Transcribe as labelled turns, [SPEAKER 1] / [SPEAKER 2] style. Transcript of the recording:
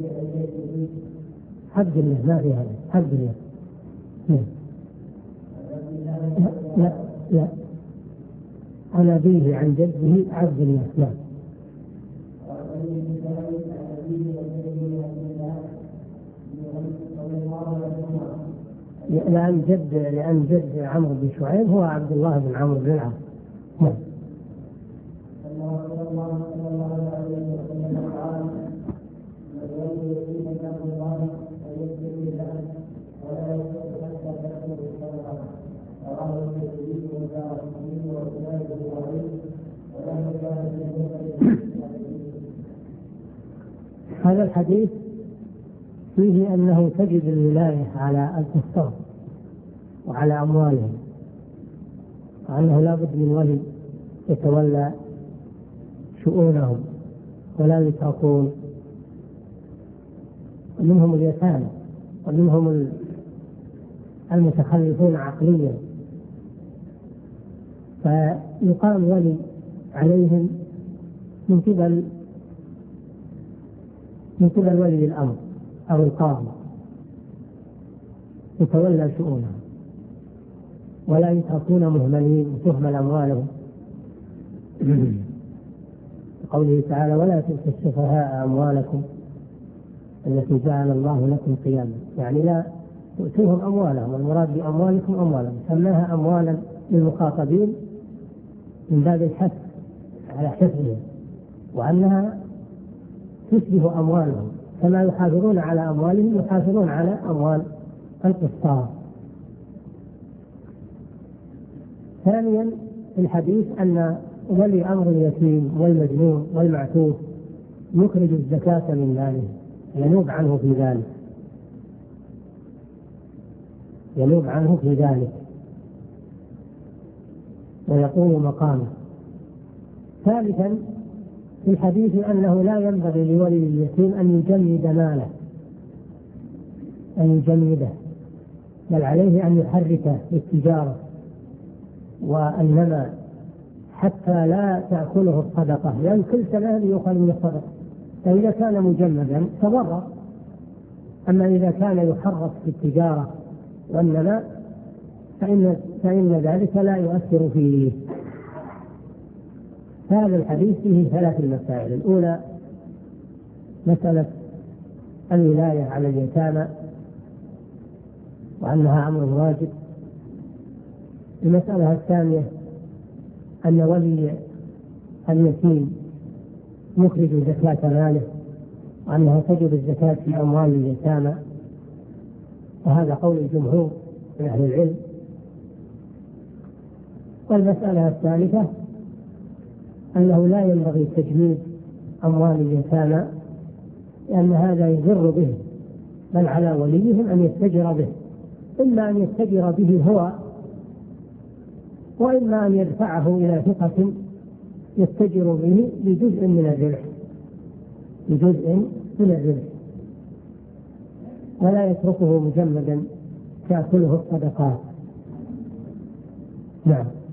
[SPEAKER 1] عبد الله ما في هذا عبد الله. لا لا عن أبيه عن جده عبد الله. لا لأن جد عمرو بن شعيب هو عبد الله بن عمرو بن العاص. هذا الحديث فيه أنه تجد الولاية على الكفار وعلى أموالهم، وأنه لا بد من ولي يتولى شؤونهم ولا يتركون، ومنهم اليتامى ومنهم المتخلفون عقليا، فيقام ولي عليهم من قبل ولي الأمر أو القاضي يتولى شؤونهم ولا يتركون مهملين وتهمل أموالهم. قوله تعالى ولا تؤتوا السفهاء أموالكم التي جعل الله لكم قياما، يعني لا تؤتوهم أموالهم، والمراد بأموالكم أموالهم، سماها أموالا للمخاطبين من باب الحث على حفظهم، وأنها تشبه أموالهم كما يحافظون على أموالهم يحافظون على أموال القسطاس. ثانيا في الحديث أن ولي أمر اليتيم والمجنون والمعتوه يخرج الزكاة من ماله، ينوب عنه في ذلك ويقوم مقامه. ثالثا في الحديث أنه لا ينبغي لولي اليتيم أن يجمد ماله، بل عليه أن يحركه بالتجارة والنماء حتى لا تأكله الصدقة، لأن كل سنة يؤخذ من الصدقة، فإذا كان مجمدا تضرر. أما إذا كان يحرك في التجارة والنماء فإن ذلك لا يؤثر فيه. هذا الحديث فيه 3 مسائل. الأولى مسألة الولاية على اليتامى وأنها أمر واجب. المسألة الثانية أن ولي اليتيم يخرج زكاة ماله وأنها تجب الزكاة في أموال اليتامى، وهذا قول الجمهور من أهل العلم. والمسألة الثالثة أنه لا ينبغي تجميد أموال اليتامى لأن هذا يضر به، بل على وليهم أن يتجر به، إما أن يتجر به هو وإما أن يدفعه إلى ثقة يتجر به بجزء من الربح، ولا يتركه مجمدا تأكله الصدقات. نعم.